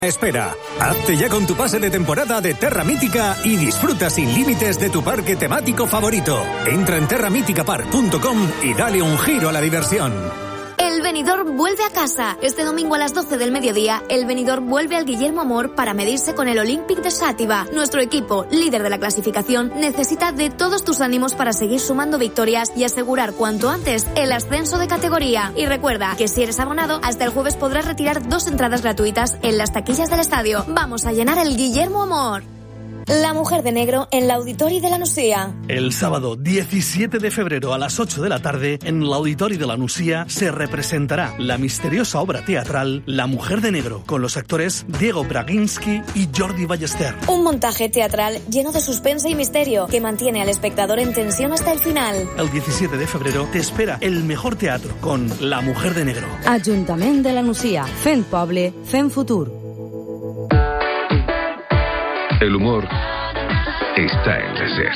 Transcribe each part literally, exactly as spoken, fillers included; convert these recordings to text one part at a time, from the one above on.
Espera, hazte ya con tu pase de temporada de Terra Mítica y disfruta sin límites de tu parque temático favorito. Entra en terra mítica park punto com y dale un giro a la diversión. El Benidorm vuelve a casa. Este domingo a las doce del mediodía, el Benidorm vuelve al Guillermo Amor para medirse con el Olympic de Xàtiva. Nuestro equipo, líder de la clasificación, necesita de todos tus ánimos para seguir sumando victorias y asegurar cuanto antes el ascenso de categoría. Y recuerda que si eres abonado, hasta el jueves podrás retirar dos entradas gratuitas en las taquillas del estadio. Vamos a llenar el Guillermo Amor. La mujer de negro en la Auditori de la Nucía. El sábado diecisiete de febrero a las ocho de la tarde, en el Auditori de la Nucía, se representará la misteriosa obra teatral La mujer de negro, con los actores Diego Braginski y Jordi Ballester. Un montaje teatral lleno de suspense y misterio que mantiene al espectador en tensión hasta el final. El diecisiete de febrero te espera el mejor teatro con La mujer de negro. Ajuntament de la Nucía, fent poble, fent futur. El humor está en la SER.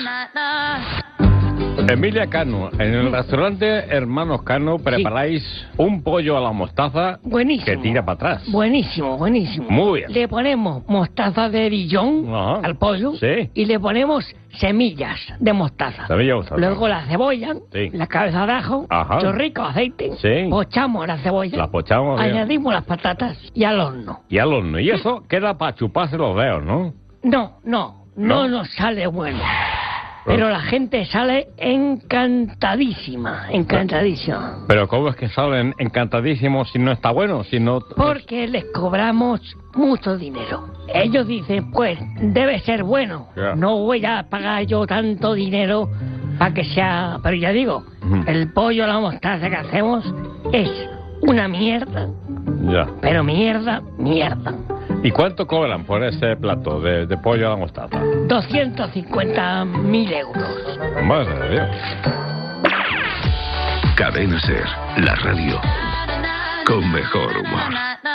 Emilia Cano, en el restaurante Hermanos Cano preparáis sí. un pollo a la mostaza buenísimo, que tira para atrás. Buenísimo, buenísimo. Muy bien. Le ponemos mostaza de Dijon Ajá. al pollo sí. y le ponemos semillas de mostaza. Semilla de mostaza. Luego la cebolla, sí. la cabeza de ajo, Ajá. chorrico, aceite, sí. pochamos la cebolla, la pochamos, añadimos bien. las patatas y al horno. Y al horno. Y eso queda para chuparse los dedos, ¿no? No, no, no, no nos sale bueno. Pero la gente sale encantadísima, encantadísima. Pero ¿cómo es que salen encantadísimos si no está bueno? Si no... Porque les cobramos mucho dinero. Ellos dicen, pues, debe ser bueno. Yeah. No voy a pagar yo tanto dinero para que sea... Pero ya digo, uh-huh. el pollo a la mostaza que hacemos es una mierda. Ya. Yeah. Pero mierda, mierda. ¿Y cuánto cobran por ese plato de, de pollo a la mostaza? doscientos cincuenta mil euros. Madre de Dios. Cadena SER, la radio con mejor humor.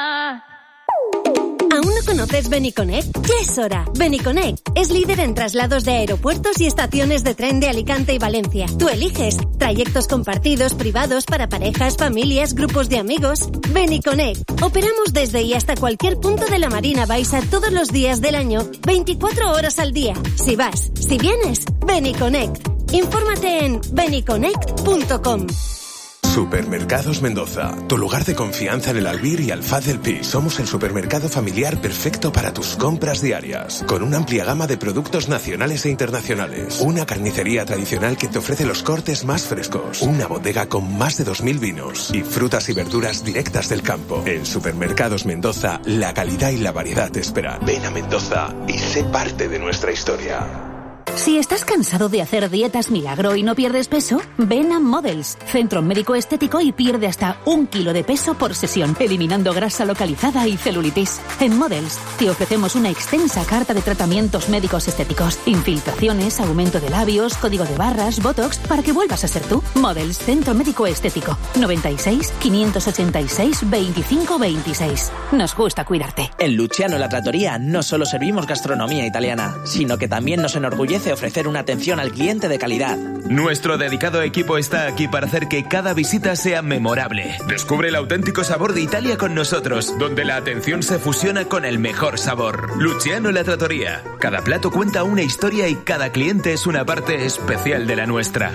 ¿Aún no conoces Beniconnect? Ya es hora. Beniconnect es líder en traslados de aeropuertos y estaciones de tren de Alicante y Valencia. Tú eliges trayectos compartidos, privados, para parejas, familias, grupos de amigos. Beniconnect. Operamos desde y hasta cualquier punto de la Marina Baixa todos los días del año, veinticuatro horas al día. Si vas, si vienes, Beniconnect. Infórmate en beniconnect punto com. Supermercados Mendoza, tu lugar de confianza en el Albir y Alfaz del Pi. Somos el supermercado familiar perfecto para tus compras diarias, con una amplia gama de productos nacionales e internacionales. Una carnicería tradicional que te ofrece los cortes más frescos. Una bodega con más de dos mil vinos y frutas y verduras directas del campo. En Supermercados Mendoza, la calidad y la variedad te esperan. Ven a Mendoza y sé parte de nuestra historia. Si estás cansado de hacer dietas milagro y no pierdes peso, ven a Models, centro médico estético, y pierde hasta un kilo de peso por sesión, eliminando grasa localizada y celulitis. En Models te ofrecemos una extensa carta de tratamientos médicos estéticos, infiltraciones, aumento de labios, código de barras, botox, para que vuelvas a ser tú. Models, centro médico estético, noventa y seis, quinientos ochenta y seis, veinticinco veintiséis. Nos gusta cuidarte. En Luciano La Trattoria no solo servimos gastronomía italiana, sino que también nos enorgullece ofrecer una atención al cliente de calidad. Nuestro dedicado equipo está aquí para hacer que cada visita sea memorable. Descubre el auténtico sabor de Italia con nosotros, donde la atención se fusiona con el mejor sabor. Luciano La Trattoria. Cada plato cuenta una historia y cada cliente es una parte especial de la nuestra.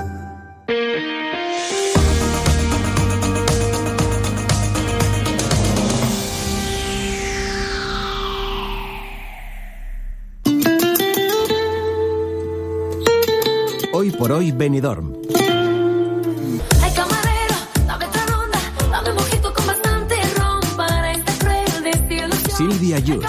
Hoy por hoy, Benidorm. Ay, camarero, dame otra ronda, dame un mojito con bastante ron para esta cruel desilusión. Silvia Yus.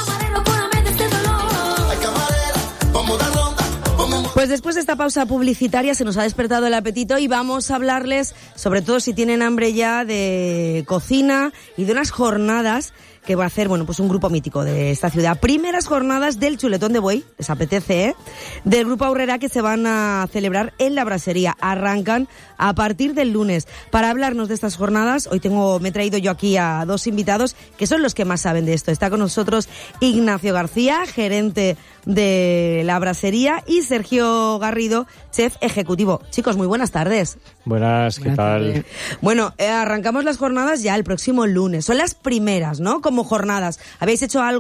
Pues después de esta pausa publicitaria se nos ha despertado el apetito y vamos a hablarles, sobre todo si tienen hambre ya, de cocina y de unas jornadas que va a hacer, bueno, pues un grupo mítico de esta ciudad. Primeras jornadas del chuletón de buey, les apetece, ¿eh? Del Grupo Aurrera, que se van a celebrar en la Brasería. Arrancan a partir del lunes. Para hablarnos de estas jornadas, hoy tengo, me he traído yo aquí a dos invitados que son los que más saben de esto. Está con nosotros Ignacio García, gerente de la Brasería, y Sergio Garrido, chef ejecutivo. Chicos, muy buenas tardes. Buenas, ¿qué tal? Bueno, eh, arrancamos las jornadas ya el próximo lunes. Son las primeras, ¿no? como jornadas. ¿Habéis hecho algo